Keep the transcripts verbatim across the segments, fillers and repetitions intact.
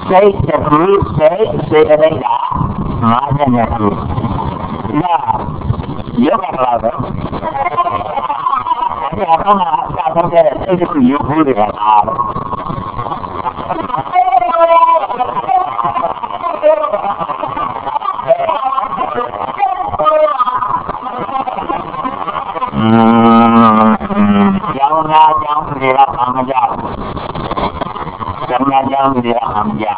စိတ်တစ်ခုစိတ်စေတသိက်ကငါးဆယ်နှစ်ခုနာယောဂလာတော့အဲ့ဒါကတော့သာတော့တဲ့စိတ်တစ်ခုရုပ်ဖို့တွေကအားကျောင်းသားကျောင်းတွေကအာမကြကျောင်းသားကျောင်းတွေကအာမကြ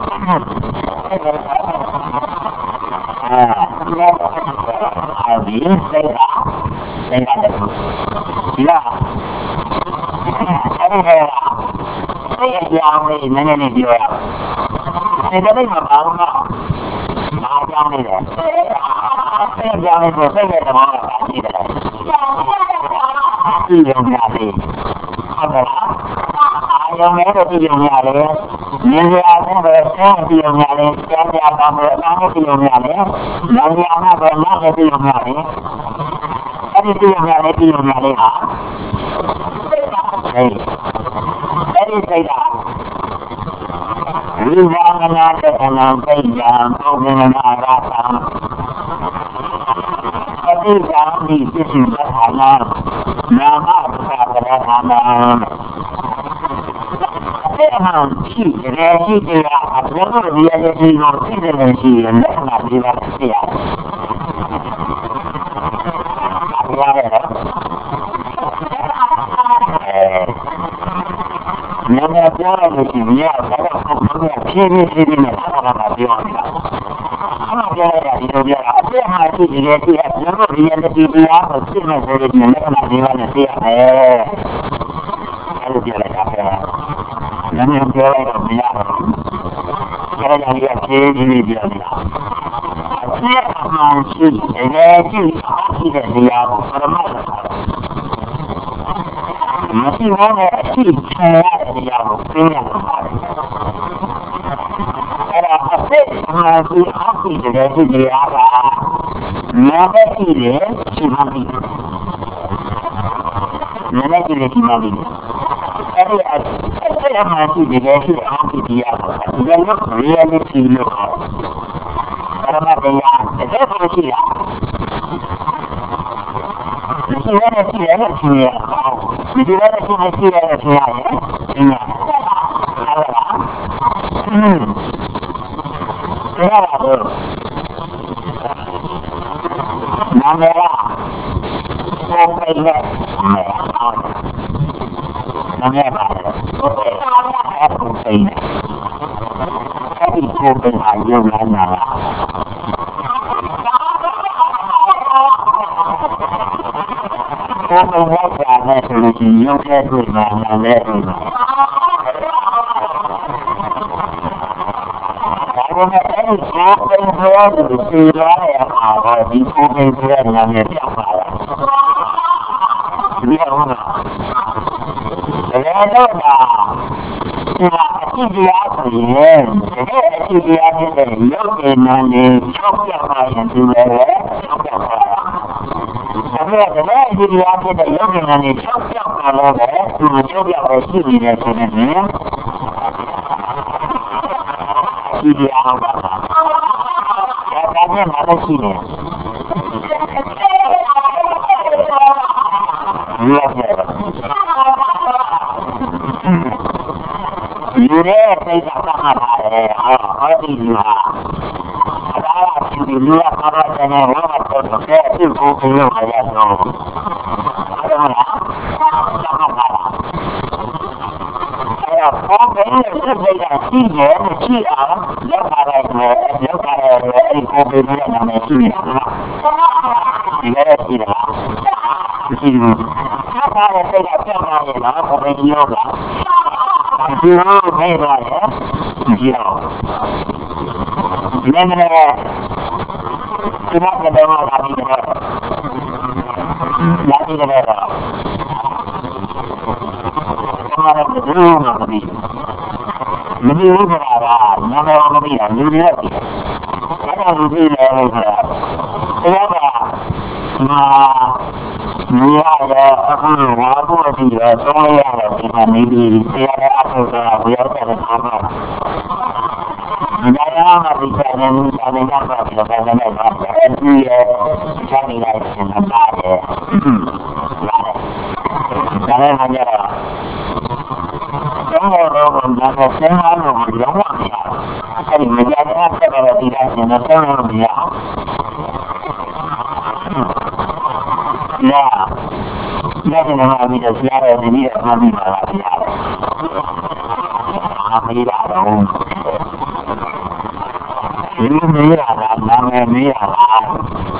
အာဒီစိတ်ကစိတ်ကတည်းကဒီလားအဲ့ဒီကစိတ်အကြောင်းလေးနည်းနည်းလေးပြောရအောင်စိတ်ကလေးမပါဘူးနော်ဘာအကြောင်းလေးလဲစိတ်အကြောင်းလေးဆိုစိတ်ရဲ့သဘောကဘာရှိတယ်လဲဒီရုံရလေးဟုတ်ကဲ့အာယုံနဲ့ဒီရုံရလေးဉာဏ်ရနဲ့ပဲဆင်းဒီရုံရလေးကြားကြပါမယ်အမှန်ဒီရုံရလေးဉာဏ်ရနဲ့ပဲနားဒီရုံရလေးအဲ့ဒီဒီရုံရလေးဒီရုံရလေးဟာအဲ့အဲ့ဒီစိတ်ကဝိဝါငနာတဲ့အနံပိယံပုဂ္ဂိနာရသံအတိကံဒီပစ္စည်းပဋ္ဌာနာနာမပဋ္ဌာနာအဲ့အမှန်ရှိတယ်ရှိတယ်အဘယ်လိုဒီအရေးကြီးကိုသိတယ်ရှိတယ်လက်ခံပြီးပါသိရတယ်အပြားရတော့အဲနာမပြောရလို့ရှိရင်ဘာလို့ပုံမှန်ဖြည်းဖြည်းဖြည်းဖြည်းနဲ့ဆက်တာပြောနေတာအမှန်ပြောရတာဒီလိုပြောတာအပြည့်ဟာရှိတယ်ရှိတယ်ဘယ်လိုဒီအရေးကြီးတရားကိုသိနေဆိုလို့ရှိရင်လက်ခံပြီးပါနဲ့သိရတယ်အဲ့လိုပြောလိုက်တာပဲနာမည်ပြောလိုက်တော့မရဘူး။ဒါကြောင့်ဒီအကျေးကြီးပြောနေတာ။အကျေးအမှန်ရှိတယ်ကြည့်အားရှိတဲ့နေရာကိုပရမတ်ဆိုတာ။မရှိဘဲနဲ့အရှိချင်ရတဲ့နေရာကိုသိရတယ်။အဲ့ဒါအစစ်အမှန်ရှိအားရှိတဲ့ဒီနေရာကနာမည်ရှိတယ်ရှိမှပြီ။နာမည်ရှိတယ်ရှိမှပြီ။အဲ့ဒီအဲ့ဒါမှရှိတယ်ရှိအောင်ကြည့်ရအောင်ဒီလို reality လို့ခေါ်တယ်ဘာမှတရားအဲ့ဒါကိုရှိရဒီလိုနဲ့ရှိရတယ်ရှိရဒီလိုနဲ့ရှိနေရှိရတယ်ရှိရတယ်ဒီမှာဟုတ်လားဟင်းဒါကတော့နာမည်ကပုံပိတ်နဲ့ဟုတ်နာမည်ပါအဲ့ပုံပိတ်အဲ့ဒီပုံပိတ်ဟာရုပ်လာနာလားပုံပိတ်ရောက်တာနဲ့ဆိုလို့ရှိရင်ရုပ်ထဲတွေ့မှာနာမည်တွေ့မှာဒါပေမဲ့အဲ့ဒီပုံပိတ်ပြောလို့သိရတဲ့အခါကဒီပုံပိတ်ပြောတဲ့နာမည်ပြောက်ပါလားဒီဟုတ်လားအဲ့တော့ဒါဒီအကြည့်ရဆိုရင်ဒီအကြည့်ရတဲ့ရုပ်ဉာဏ်နဲ့၆ပြောက်ပါရင်ဒီလေ၆ပြောက်ပါဒါပေမဲ့ဒီအကြည့်ရတဲ့ရုပ်ဉာဏ်နဲ့၆ပြောက်ပါလို့ပဲဒီ၆ပြောက်ပဲရှိနေတယ်ဆိုရင်ဒီဒီအောင်ပါဒါကလည်းမမရှိနေဒီလိုပဲဒီရဲ့စိတ်ကသတ်မှတ်ပါတယ်ဟောဟောဒီမှာဒါကဒီလူကဘာသာကျန်တဲ့ဘာသာတော်တဲ့သူ့ကိုပြောရရတော့အဲ့ဒါလားသတ်မှတ်ပါလားအဲ့တော့ဘောဘယ်နဲ့စိတ်ကရှိတယ်ရှိအောင်လောက်ပါလိုက်တယ်လောက်ပါလိုက်တယ်အဲ့ဒီကိုပြောရတဲ့နာမည်ရှိတယ်ဒီလည်းရှိတယ်ရှိတယ်ဆက်ပါတဲ့စိတ်ကပြောင်းလာရင်တော့ဘယ်လိုလဲဒီလိုနေပါရဲ့ဒီတော့ဒီနေ့လည်းဒီမှာကတော့လာပြီးတော့လာပြီးတော့ဘာလဲဒီလိုမျိုးမပြီးမပြီးဘူးဆိုတာကညနေမပြီးတာလူတွေလည်းအဲ့ဒါလူတွေလည်းဆိုတာအဲ့ဒါကမာနေရတဲ့အခုဘာလို့ဒီတော့သုံးရရတဲ့ဒီမှာနေပြီးတရားအထုတ်တာဘယ်ရောက်တဲ့အခါမှာ Now I think that then I think that's what the president wants to every year telling us in about it. Cho nên bây giờ chúng tôi đâu còn đang là tiếng nói rồi mình giống lắm vậy. Cái gì mình ra cái cái này là đi ra thì nó tiếng nói mình rõ. Yeah. Đây thì nó bây giờ ra rồi thì đi được nó đi vào lại thì ra. À đi ra rồi. Chỉ nghĩ là làm năm em nghĩ là làm.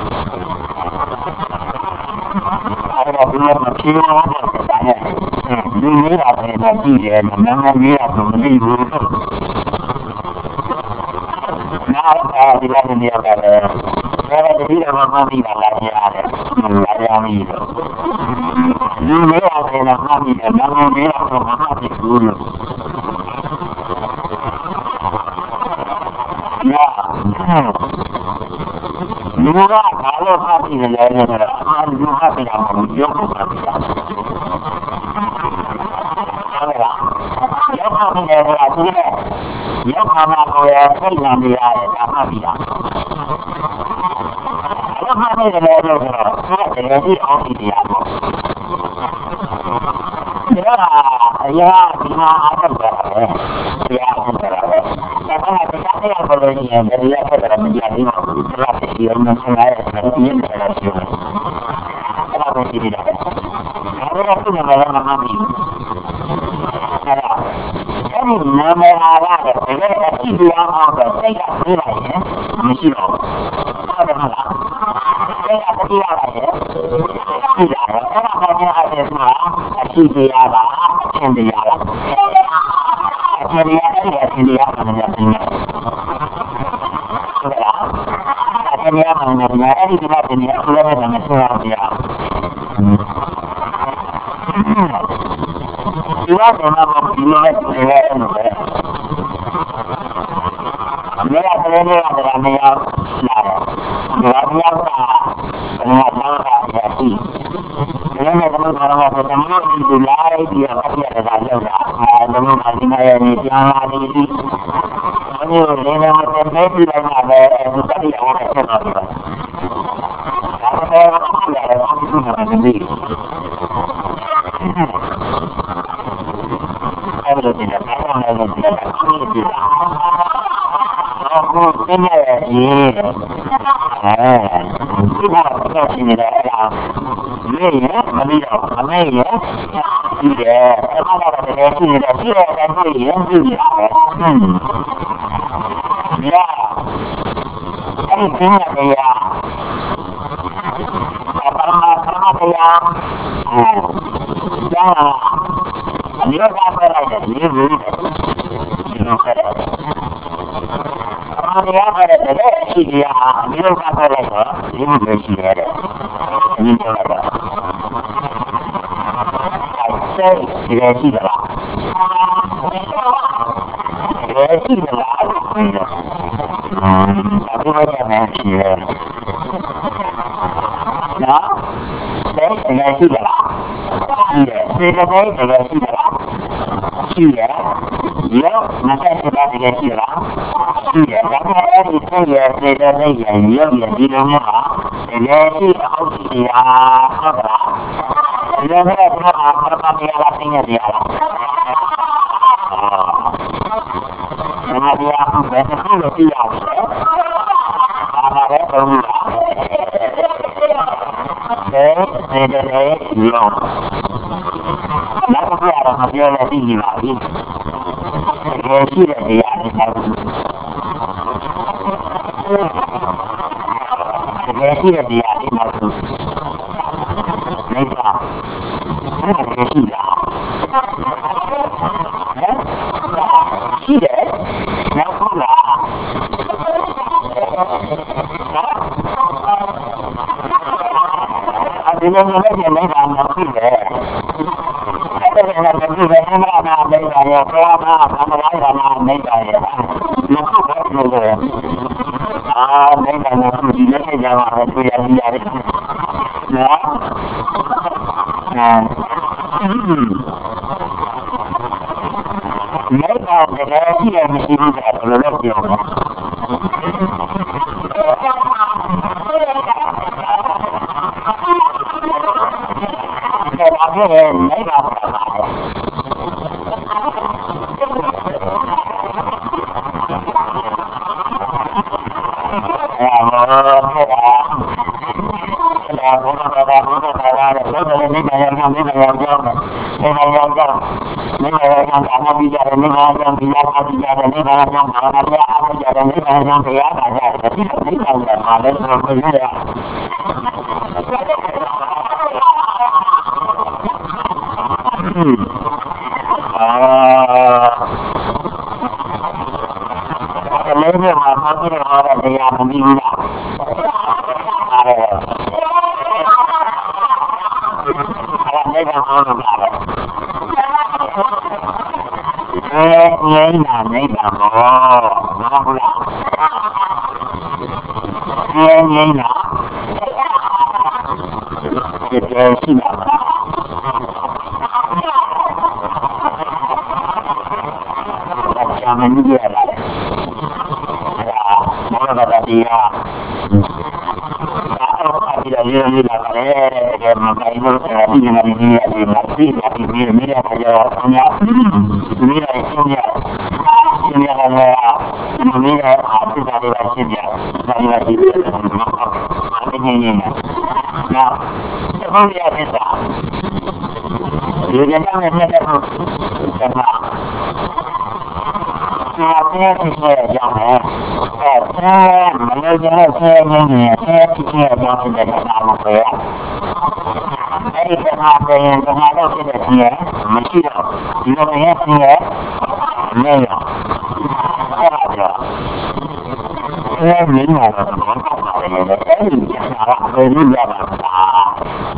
Hay là bây giờ mà chưa có được cái này. Nhưng nghĩ là thì là chi để mà năm em nghĩ là mình đi vui. Now thì là thì là cái Saya tidak memahami balasan, memahami itu. Ini adalah kami dan kami adalah memahami guru. Ya, juga kalau kami belajar, kami juga tidak menunjuk kami. Kamera, yang kami belajar ini, yang kami belajar ini dia kami tidak. Kami belajar sudah jadi orang dia. Ya, ya, kita akan berada, ya akan berada. Karena kita yang boleh yang dari yang kita menjadi relasi yang mengenai relasi yang relasi. Kenapa tidak? Karena itu memang memahami. Jadi nama Allah adalah Tuhan Allah. Saya tidak ya, mesti loh. Ada mana? Saya tidak ada. Tidak ada. Karena hanya ada semua. Sisi Allah, sendiri Allah. Sendiri Allah, sendiri Allah menjadinya. Sudah. Sendiri Allah menjadinya. Ini tidak sendiri. Sudah dengan semua dia. Dia memang memilih dengan baik. Dia sendiri adalah dia selama. Dia dia dengan orang jadi. Dia memang orang yang bertemu di dunia dia pasti ada dalam dah. Namun hatinya ini yang ada ini. Ini ini macam ni dia ada bukan dia orang sebab. Kalau saya orang ada orang itu macam ni. Kalau tidak, kalau tidak, kalau tidak. Aku ini ni, eh, kita kita sini dah. Ni ya, mana ya, mana ya, tidak. Kalau ada sini dah, tidak ada ni, tidak. Hmm. Ya, ini sini dia. Apa apa dia? Hmm. Jangan. Dia apa lagi? Dia beri. Dia kata. Kalau dia ada ada si dia, dia apa lagi? Dia beri si dia. Ini apa? Saya dia si dia. Dia si dia. Tapi macam si dia. Nah, saya dia si dia. Iya, saya baik dengan sila. Sila, dia masa sebab dengan sila. Sila, karena ada itu ya saya dah yang dia dia di rumah. Dia si aku sila apa? Dia ada apa apa dia latihnya dia. Karena dia aku besar tu dia. Apa dia tahu? Saya saya dah bilang. Lalu dia ada masalah lagi lagi. Dia sudah dia ada. Dia sudah dia ada. Mereka, mereka sudah. Sudah, nak pula. Adanya mana yang mereka nak sudah. Dengan berbeza mana beda ya, kelapa sama lain sama beda ya. Nak buat dulu. Ah, beda nak dia jangan itu yang dia. Ya. Nah. Mereka berarti yang mesti juga kalau dia. တဲ့ဒါဖြစ်ရင်နိဗ္ဗာန်ပါပါတယ်အဲမောဖြစ်တာဒါဘုရားဘာသာဘုရားဘာသာတဲ့ဘုရားနိဗ္ဗာန်ရောက်နိဗ္ဗာန်ရောက်ကြောင်းနိဗ္ဗာန်ရောက်ကြောင်းနိဗ္ဗာန်ရောက်ကြောင်းအမှန်တရားတယ်နိဗ္ဗာန်ရောက်ဒီလားအမှန်တရားတယ်နိဗ္ဗာန်ရောက်ဘာသာတရားအမှန်တရားတယ်နိဗ္ဗာန်ရောက်တရားပါကြတယ်ဒီနိဗ္ဗာန်ကဘာလဲဆိုတော့ဘယ်လိုလဲအာလည်းလည်းမှာဘာဖြစ်လဲဟာတရားမပြီးဘူးလားအဲအဲ့နိဗ္ဗာန်ဟောလို့ပါတယ်အဲငြိမ်းတာနိဗ္ဗာန်ဟောမဟုတ်လားအဲငြိမ်းတာဒီလိုရှိတာမင်းကြီးရလာတယ်မောရတာတရားအာအဒီရရရလာတယ်မကိုင်းလို့ဒီနေ့ဒီနေ့ဒီမှာစီးတယ်ဒီနေ့မြေရခရောအများဒီနေ့အရှင်းရရှင်းရလာတယ်ဒီနေ့အားပြတာလေးရှင်းရဒါရည်ဒီမှာအင်းကြီးနော်ဘုရားပြတာဒီနေ့နဲ့နဲ့တော့ဆက်ပါအာတဲ့ဖြစ်ရကြမယ်အဲမလို့ကျတော့ဆင်းရဲနေတယ်ဖြစ်ရကြတဲ့တာမဟုတ်ဘူးအဲ့ဒီကမှာပြန်ရင်ကမှာတော့ဖြစ်တဲ့ဆင်းရဲမရှိတော့ဒီလိုမျိုးဆင်းရဲနေရအဲ့ဒါကြောင့်အဲမင်းကတော့ဘာမှမပါတယ်အဲ့ဒီကမှာဘယ်လိုရပါ့မလား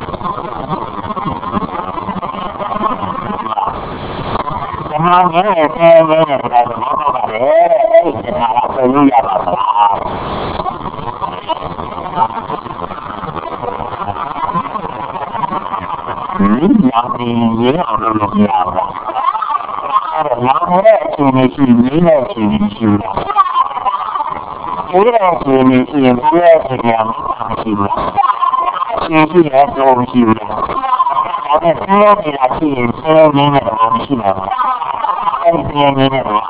ကမှာငယ်ဆင်းရဲနေတာတော့ဘာမှမပါတယ်အဲ့ဒီကမှာဘယ်လိုရပါ့မလားဒီညာနေရအောင်လုပ်ရအောင်အဲ့ဒါညာတဲ့အချိန်လေးရှိနေတဲ့အချိန်လေးရှိတာဒီတဲ့အချိန်လေးရှိရင်ဒီတဲ့အချိန်ကမရှိဘူးရှင်းရှိရတော့မရှိဘူးဒါနဲ့ဆင်းရဲနေတာရှိရင်ဆင်းရဲနေတဲ့တော့မရှိပါဘူးအဲ့ဒီဆင်းရဲနေတဲ့တော့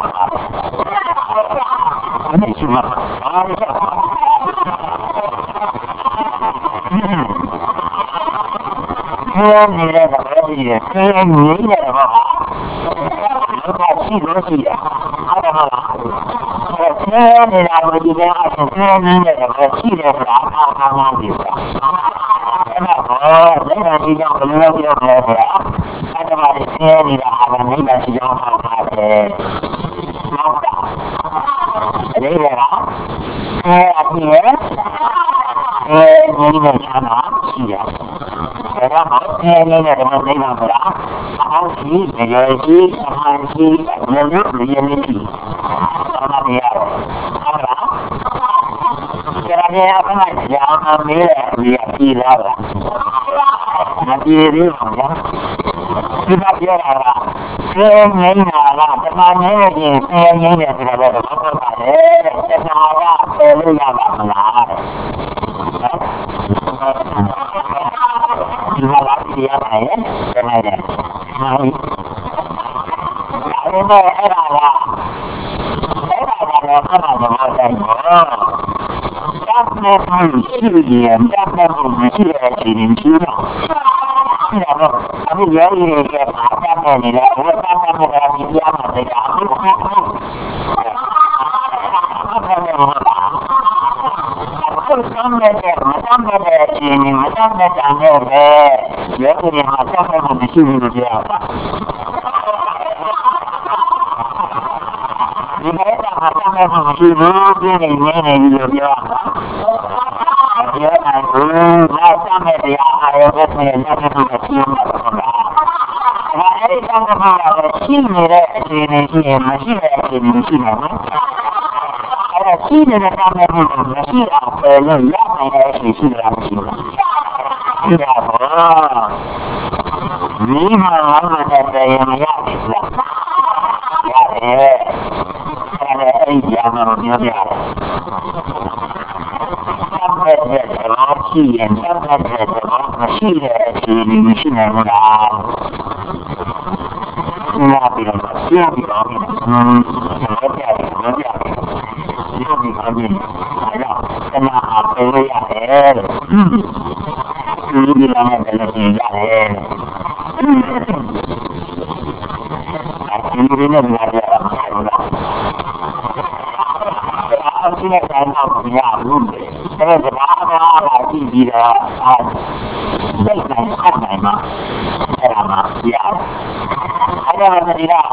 အဲ့ဒီရှိမှာအားရဆင်းရဲနေတဲ့တော့ဒီဆင်းရဲနေတဲ့တော့ဘာရှိလို့ရှိရအဲ့ဒါလားဆင်းရဲနေတာကိုဒီကအဆင်းရဲနေတဲ့တော့ရှိတယ်ဆိုတာအားအားမှန်းပြီအဲ့ဒါတော့ဒါဒီကြောင့်ဘယ်လိုလုပ်ရမလဲဆိုတာအဲ့ဒါမှဆင်းရဲနေတာဟာလည်းမိဘရှိကြောင်းမှာပါတယ်နောက်တာအဲ့ဒါကအဲအပြည့်အဲဒီလိုချမ်းသာရှိရတယ်ဒါကဆင်းရဲနေတဲ့တော့မိဘဆိုတာအောက်ရှိနေရရှိအမှန်ရှိလည်းလည်းရင်းနေပြီအဲ့ဒါတရားဟုတ်လားကျန်တဲ့အခါမှာကြာမှမေးတယ်ဒီအကြည့်လာတာမကြည့်ရဘူးဗျာဒီကပြောတာကဆင်းရဲနေတာလားတမန်နေရင်ဆင်းရဲနေတယ်ဆိုတော့ဘာဖြစ်ပါလဲတမန်ကပေါ်လို့ရပါမလားဒီမှာလာကြည့်ရပါရဲ့တမန်တယ်ဟုတ်အဲ့ဒါအဲ့ဒါကအဲ့ဒါကတော့ခဏမှမဆိုင်ဘူးတပ်နေမှုရှိရင်တပ်နေမှုမရှိတဲ့အချိန်ကြီးရှိတော့ဒါတော့အခုရောရည်ရဲ့တပ်နေနေတယ်ဘယ်တပ်နေမှုကဒီပြားမှာတရားအခုအခုအခုဆမ်းနေတဲ့မဆမ်းတဲ့အချိန်ကြီးမဆမ်းတဲ့တန်ရဲ့ပဲရောရည်မှာတပ်နေမှုမရှိဘူးလို့ပြောတာဒီမဲ့တာဟာတမ်းမှုရှိဘူးပြင်းနေနေနေလို့ပြောတာပြောနိုင်ဘူးငါတမ်းတဲ့တရားအားရတဲ့နေနဲ့တူတူရှိမှာပါဒါအဲ့ဒီတမ်းမှုကရှိနေတဲ့အချိန်နဲ့ရှိရင်မရှိတဲ့အချိန်မရှိမှာနော်အဲ့ဒါရှိနေတဲ့တမ်းမှုကိုမရှိအောင်ပဲလို့ရနိုင်တဲ့အချိန်ရှိတာမရှိဘူးဒီတော့ဒီမှာငါတို့တဲ့တရားမရဘူးရတယ်အဲ့ဒီအမှန်ကိုပြောပြတယ်။သတ်မဲ့တဲ့သဘောရှိရင်သတ်မဲ့တဲ့သဘောမရှိတဲ့အခြေအနေမရှိနိုင်ဘူးလားနားပြီးတော့ပြောပြီးတော့ဟင်းဆက်ပြတယ်ဆက်ပြတယ်ဒီလိုမျိုးအပြင်အဲ့တော့တမအားပေးရတယ်ဒီလိုမျိုးလည်းလည်းရတယ်အဲဒီလိုမျိုးလည်းရတယ်အချင်းနဲ့တိုင်းတော့မရဘူးအဲ့ဒါကဘာမှမကြည့်ပြီးတော့စိတ်နိုင်အနိုင်မှာအဲ့ဒါမှရတယ်အဲ့ဒါမှဒီတော့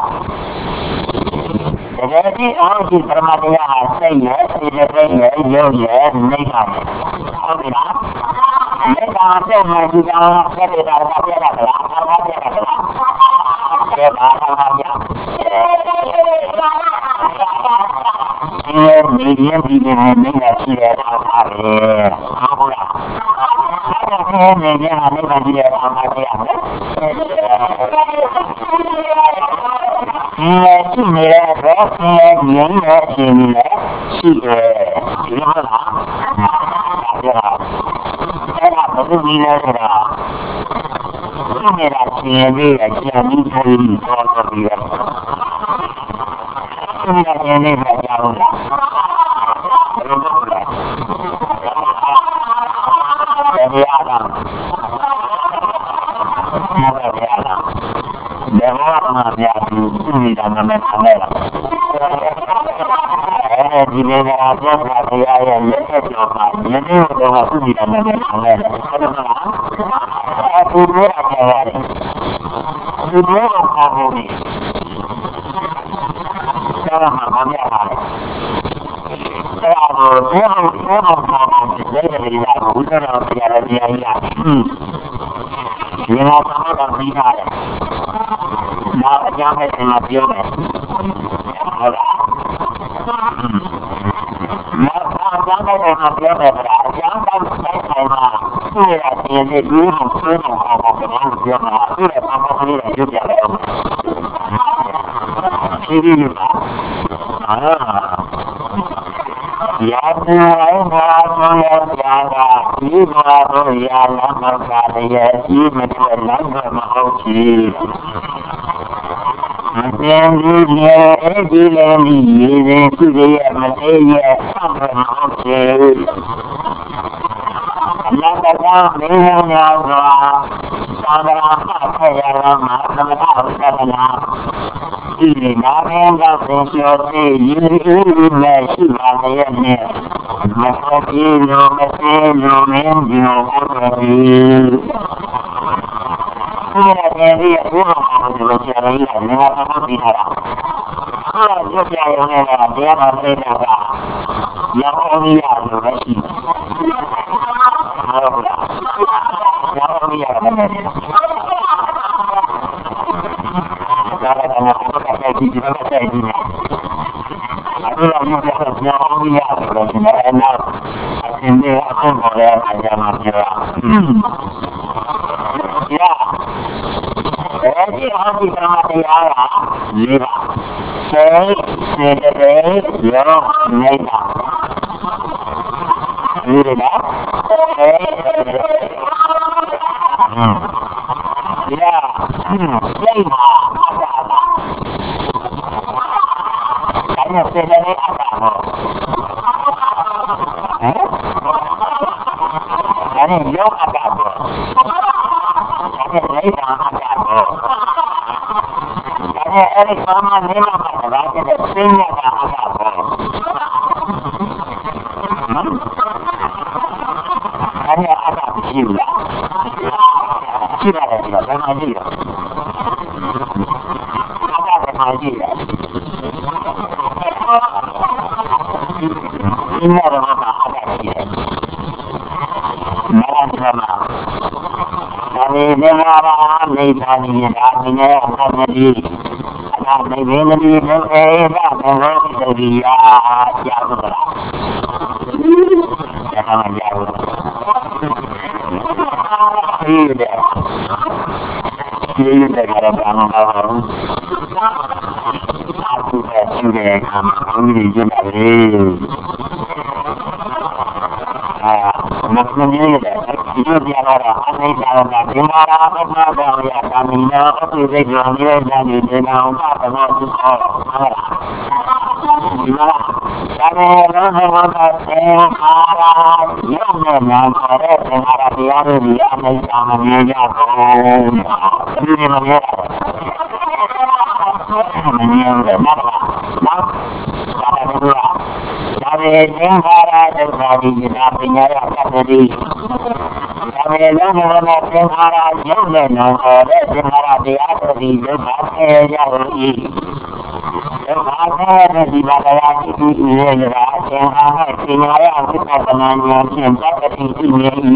ဒါကြည့်အောင်ဒီပရမတရားဟာစိတ်ရဲ့စိတ်ရဲ့စိတ်ရဲ့ရုပ်ရဲ့နေပါမယ်ဟုတ်ပြီလားနေပါတဲ့မှာဒီကောင်ဆက်ရတာကပြရတာလားဘာမှပြရတာလားပြတာဘာမှပြဒီနေရင်ဒီနေနေတာရှိရတာပါပဲဟုတ်လားအဲ့ဒါနေနေရနေတာရှိရတာပါပဲဒီရှိနေတဲ့တော့ဒီငြိမ်းတဲ့အချိန်နဲ့ရှိတယ်ဒီလိုလားဒါကြတာအဲ့ဒါဘယ်လိုကြီးလဲဆိုတာရှိနေတာရှင်လေးအကျဉ်းကြီးထိုးပြီးတော့ပြီးတော့ရှိနေတဲ့ရှင်လေးကကြောက်လားဘယ်လိုလုပ်လဲဘယ်ရတာမဟုတ်ပါဘူးဘယ်မှာမှမရဘူးသူ့မိသားစုနဲ့ဆောင်ရတာအဲဒီနေ့ကတော့ဘာတရားရဲ့လက်ချက်ကြောင့်ပါဒီနေ့ကတော့သူ့မိသားစုနဲ့ဆောင်ရတယ်ဟုတ်တယ်မလားအခုတော့အကြောင်းရတယ်ဒီလိုတော့ပါဘူးဒီကျတော့မှမရပါဘူးအဲ့ဒါကိုဘယ်လိုဘယ်လိုပါဘူးဒီနေ့လည်းရဘူးတော့တရားလည်းတရားရဒီမှာတော့တော့ပြီးထားတယ်နာအကြောင်းနဲ့ကျွန်တော်ပြောမယ်ဟုတ်လားနာအကြောင်းနဲ့ကျွန်တော်ပြောမယ်ဗျာအကြောင်းတိုင်းတိုင်းတိုင်းမှာသူ့ရဲ့အရင်ကဒီလိုဆွေးနွေးအောင်ကျွန်တော်ပြောမှာသူ့ရဲ့ဘာမှမလုပ်ရကြတယ်ဒီဒီမှာအာရာဇဝိမာသောယကြာတာဒီမှာတော့ရာလမ်းမှာရဲ့ဒီမထွက်လမ်းမဟုတ်ဘူးအပြန်ကြီးရဲ့ဒီလည်းဒီရင်သူရဲ့မလေးရဲ့ဆက်မဟုတ်ဘူးအနာတကမင်းများစွာသာသနာ့ဖက်ရလာမှာသမထဥစ္စာနာဒီနာမည်ကပင်ကျော်သေးရည်ရည်နဲ့ရှိပါရဲ့နဲ့မဟုတ်ဘူးလို့မသိလို့မင်းဒီလိုဟုတ်တယ်ဒီနေ့ဒီအဖို့မှာဒီလိုကြားရည်နဲ့ငါတော့ပြီးတာအဲ့ဒါရုပ်ပြရုံနဲ့တရားတော်သိတာကရောင်းအောင်ရလို့ပဲရှိဟုတ်လားရောင်းအောင်ရတယ်ဒါကလည်းဘုရားရဲ့ဒီဒီလိုဆက်ကြည့်နေအခုတော့ရုပ်ပြရောင်းအောင်ရတယ်လို့ဒီနေ့နောက်အရှင်ရဲ့အဆုံးပေါ်တဲ့အရာမှာပြောတာရာအဲဒီအဟိကမတရားကလေးပါစေစေတဲ့ရောနေတာဒီလိုလားစေဟမ်ရာစိတ်မှာအတားပါဒါနဲ့စေတဲ့နဲ့အတားပေါ့ဟမ်ဒါနဲ့ရောအတားပေါ့ဒါနဲ့လေးပါအတားပေါ့အဲ့ဒီဘာမှနေမှာမဟုတ်ဘူးတဲ့စင်းရတာအတားပေါ့အဲ့ဒီအတားရှိလားရှိတယ်ဒီတော့ဘာမှရှိတယ်အတားဘာမှရှိတယ်ဒီမှာတော့အတားရှိတယ်မလားဒီမှာဒါနေနေမှာနေသားနေဒါနေနေအတားကြီးဒါနေနေနေနေအဲဒါတော့ဒီရာကြားလို့လားဒါမှမရဘူးဒီတဲ့ဒီတဲ့ကတော့ဘာမှမဟုတ်ဘူးအခုပဲရှိတယ်ကမှဘူးကြီးကျနေတယ်အာမကမင်းရဲ့ဒီဒီလိုပြတော့အနိစ္စကသင်္ခါရပစ္စဒေယကာမိနာအတုစိတ်ကြောင့်နေတဲ့ဉာဏ်နဲ့ဉာဏ်အောင်ကသဘောတူဟောဟုတ်လားဒီမှာဒါနဲ့လုံးဝတော့သင်္ခါရရုပ်နဲ့နာမ်ခေါ်တဲ့သင်္ခါရတရားတွေဒီအနိစ္စမမြင်ကြဘူးဒီလိုမမြင်မမြင်တယ်မဟုတ်လားဒါပေမဲ့ဒါပေမဲ့သင်္ခါရဒုက္ခဒီနာပညာရသတ္တိဒါပေမဲ့လုံးဝတော့သင်္ခါရရုပ်နဲ့နာမ်ခေါ်တဲ့သင်္ခါရတရားတွေဒီဒုက္ခဆဲရလို့ဤဒုက္ခဆဲတဲ့ဒီဘာတရားရှိရှိရရတာသင်္ခါရပညာရဝိပဿနာဉာဏ်ဖြင့်သတ္တိရှိနေ၏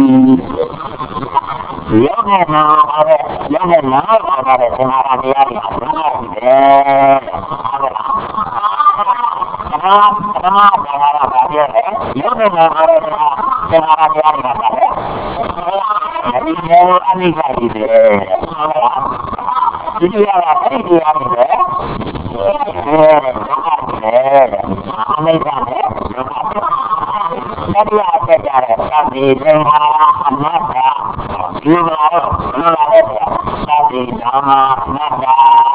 ရုပ်နဲ့နာမ်ခေါ်တဲ့ရုပ်နဲ့နာမ်ခေါ်တဲ့သင်္ခါရတရားတွေဒုက္ခရှိတယ်ဟုတ်လားဓမ္မဓမ္မဘာသာဘာပြောလဲရုပ်နဲ့နာမ်ခေါ်တဲ့သင်္ခါရတရားတွေကပါတယ်ဒီလိုအနိစ္စကြီးတယ်ဟုတ်လားဒီတရားကအဲ့ဒီတရားတွေပဲအဲဒုက္ခတယ်အနိစ္စနဲ့ဒုက္ခတရားဆက်ကြတဲ့သတိသင်္ခါရအနတ္တဒီမှာတော့ဘယ်လိုလဲသတိဓမ္မအနတ္တ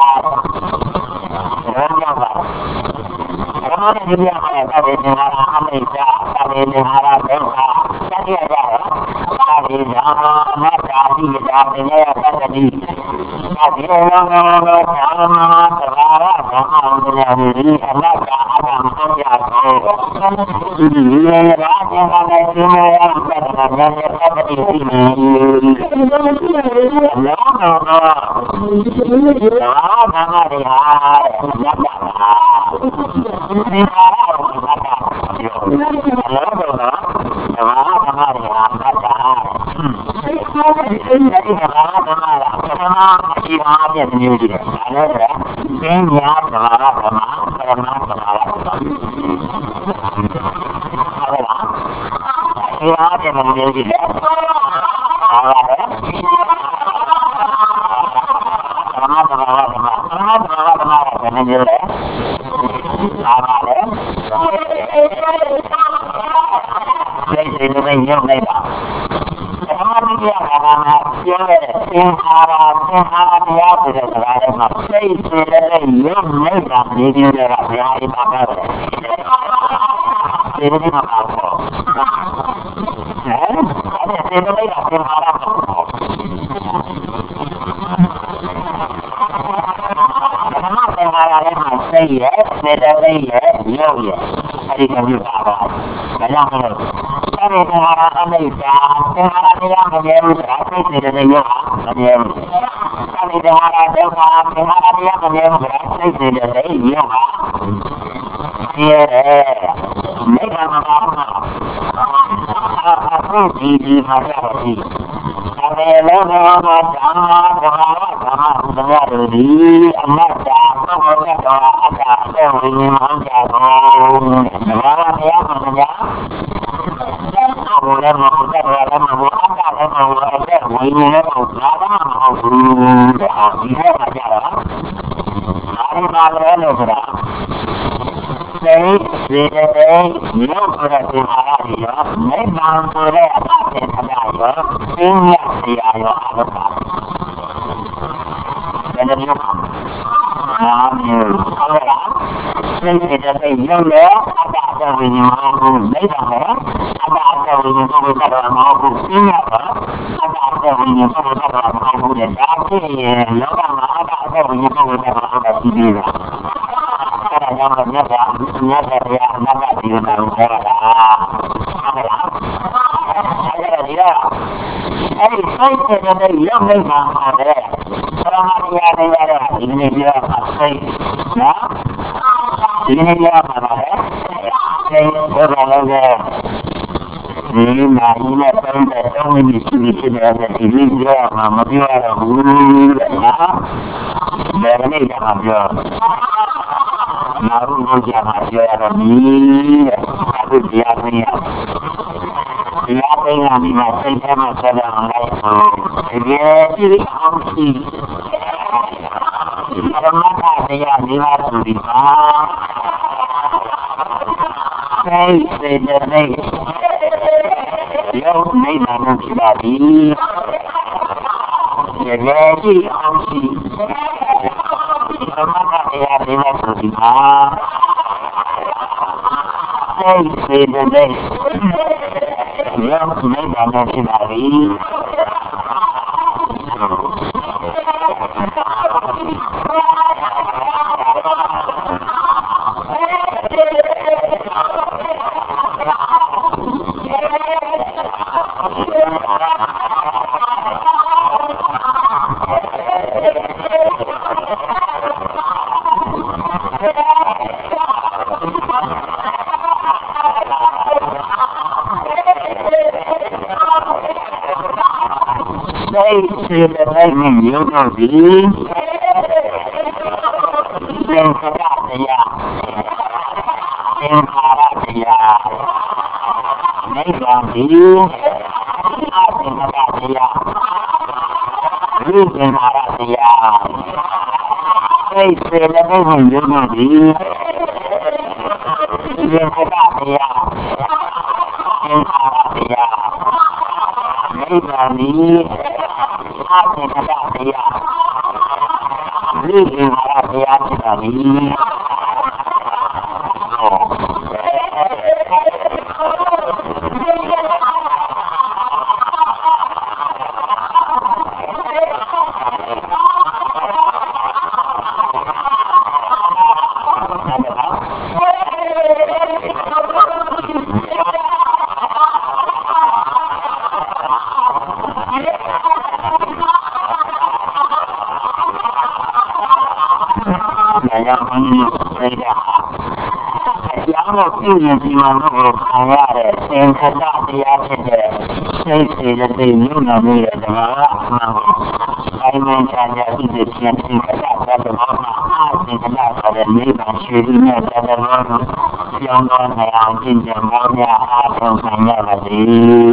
ဘယ်လိုလဲဓမ္မနဲ့ဒီလိုကသတိသင်္ခါရအနိစ္စသတိသင်္ခါရဒုက္ခသတိရကြတော့သတိဓမ္မအနတ္တဒီတာပင်ရဲ့သတ္တိသတိရောငါငါဓမ္မသဘာဝဓမ္မတရားဒီအနတ္တအတ္တမဟုတ်ကြဘူးဒီလိုရတာသင်္ခါရရှင်မယသတ္တနာနဲ့သတ္တိရှိနေလောကမှာဘာသာမတွေဟာညတ်တာသင်္ခါရကိုသတ်တာလောကမှာဘာသာမတွေဟာသတ်တာအဲဒီဘာသာမလားပထမအရှိအပြည့်မျိုးကြီးတယ်ဒါလည်းပဲသင်ညာဘာသာမပရမဘာသာဟုတ်လားဒီအားဖြင့်မျိုးကြီးတယ်ဟာပဲပရမဘာသာမပရမဘာသာမကလည်းမျိုးလေဟာပါလေစိတ်တွေနဲ့ရုပ်လိုက်တာဓမ္မတရားကလည်းပြောတဲ့သင်္ခါရသင်္ခါရတရားဆိုတဲ့စကားတွေမှာစိတ်တွေနဲ့ရုပ်လိုက်တာနေပြီးတော့ဘုရားအိမ်မှာပါတယ်ဒီလိုမျိုးပါတော့ဟဲ့အဲ့ဒါသင်္ခါရသင်္ခါရပေါ့ဓမ္မသင်္ခါရလည်းမှာစိတ်ရဲ့စေတသိက်ရဲ့ရုပ်ရဲ့အဲ့ဒီမျိုးပါတော့ဒါကြောင့်မို့လို့အဲ့ဒီသင်္ခါရအနိစ္စသင်္ခါရတရားမမြဲဘူးဆိုတာသိစေတဲ့ရုပ်ဟာမမြဲဘူးအဲ့ဒီသင်္ခါရဒုက္ခသင်္ခါရတရားမမြဲဘူးဆိုတာသိစေတဲ့ရုပ်ဟာမြဲတယ်မိဂ္ဂမပါဘူးအခုဒီဒီမှာကြတော့ဒီအဲလုံးဝဓမ္မဓမ္မဓမ္မဓမ္မဥဒ္ဒရာဒီအနတ္တသောဘဝတော်အတ္တသောဝိညာဉ်မှကြတော့ဘာဝတရားမှမညာဘုရားမဟုတ်တဲ့ဘာလည်းမဟုတ်အတ္တလည်းမဟုတ်တဲ့ဝိညာဉ်လည်းမဟုတ်ဘာမှမဟုတ်ဘူးဒီထဲမှာကြတော့အားမလည်းလို့ဆိုတာစိတ်စေတသိက်ရုပ်ဆိုတဲ့သင်္ခါရတွေရောနိဗ္ဗာန်ဆိုတဲ့အတ္တသင်္ခါရရောသင်ညတ်တရားရောအလုပ်ပါဘယ်လိုမျိုးပါအာမျိုးဟုတ်လားစိတ်စေတသိက်ရုပ်နဲ့အတ္တအတ္တဝိညာဉ်မဟုတ်ဘူးနိဗ္ဗာန်ရောအတ္တအတ္တဝိညာဉ်ကိုယ်ကတော့မဟုတ်ဘူးသင်ညတ်ရောအတ္တအတ္တဝိညာဉ်ကိုယ်ကတော့မဟုတ်ဘူးတဲ့ဒါဖြစ်ရင်လောကမှာအတ္တအတ္တဝိညာဉ်ကိုယ်ကတော့ဟုတ်တယ်ပြီးပြီလားအဲ့ဒါကြောင့်မြတ်စွာမြတ်စွာဘုရားအနတ္တဒီလိုမျိုးခေါ်တာဟုတ်လားအဲ့ဒါဒီတော့အဲ့ဒီစိတ်တဲ့ရုပ်လိုက်မှာပါတယ်ပရမတရားတွေရတဲ့ဒီနေ့ပြောတာစိတ်နော်ဒီနေ့ပြောတာပါတယ်စိတ်ဘယ်လိုလဲဒီမှာဒီနဲ့တုံးတဲ့တုံးမိရှိဖြစ်နေတဲ့ဒီနေ့ပြောမှာမပြောရဘူးတဲ့နော်ဘယ်နေ့ကမှပြောနာရုံးကြမှာပြောရတော့ဒီအခုတရားသိရတရားသိရပြီးမှစိတ်ထဲမှာဆက်လာအောင်လိုက်ဆိုဒီဒီအောင်ရှိပရမတ္ထတရားဒီမှာဆိုဒီပါစိတ်စေတသိက်有没那么去哪里？这个是好事。什么那个那个事情啊？哎，对对对，有没那么去哪里？Đây là đây mình nhớ đầu tí Đừng có đạt thì à Đừng có đạt thì à Mấy đoàn tí Đừng có đạt thì à Đừng có đạt thì à Đây là đây mình nhớ đầu tí Đừng có đạt thì à Đừng có đạt thì à Mấy đoàn tí Hati kata dia, ini marah dia sekali. Yang berbeda. Yang waktunya di mana berkhayal, yang kata dia saja, saya tidak tahu nama dia adalah. Saya mencari hidup yang tidak ada mana, tidak ada lepas dirinya ada mana, yang mana yang tidak mana apa yang lagi.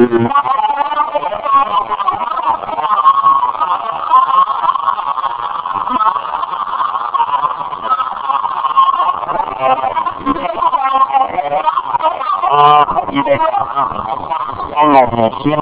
Tidak sangat siap.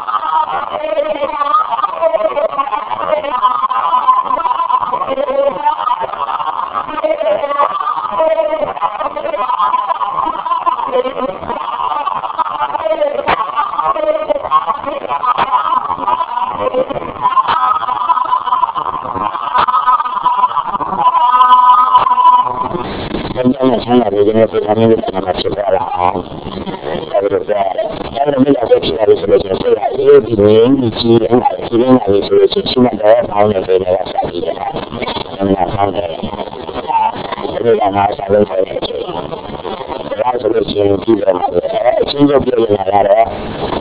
Jangan sangat begini sekarang ini kita masih berlahan. Kalau bila kita dari sebelum saya ini ini sih yang ini yang sebelum cuma dah tahu yang saya dah rasa tidak. Yang nak tahu dah. Jadi yang nak tahu saya. Kalau sebelum saya tidak, saya juga belum ada.